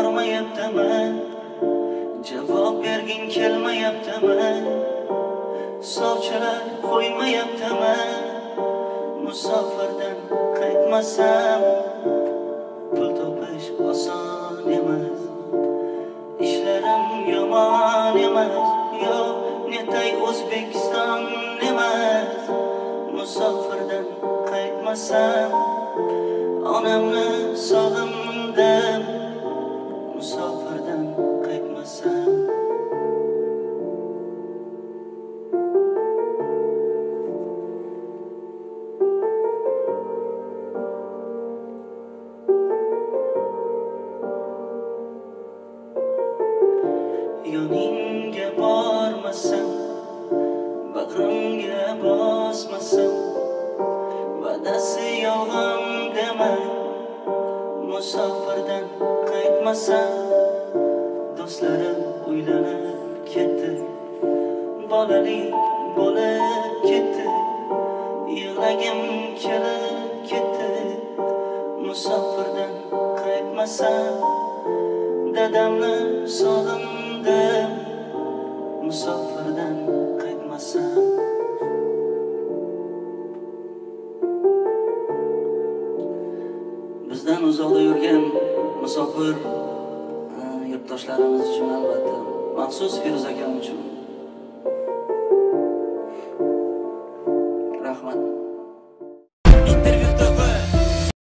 bormayaptimi? Javob bergin kelmayaptimi? Sovchilar qo'ymayaptimi? Musofirdan qaytmasam, pul topish oson emas. İşlerim yomon emas. Yo'q, netay O'zbekiston emas. Musofirdan qaytmasam, onamni sog'indim. Musofirdan qaytmasam. Yoningga bormasam, bag'rimga bosmasam, va'dasi yolg'on dema. Musofirdan qaytmasam, do'stlarim uylanib ketdi, bolalik bo'lib ketdi, yig'lagim kelib ketdi. Musofirdan qaytmasam, dadamni sog'indim. Musofirdan qaytmasam. Bizdan uzoqda yurgan musofir yurtdoshlarimiz uchun, albatta, maxsus Firuz akam uchun. Rahmat.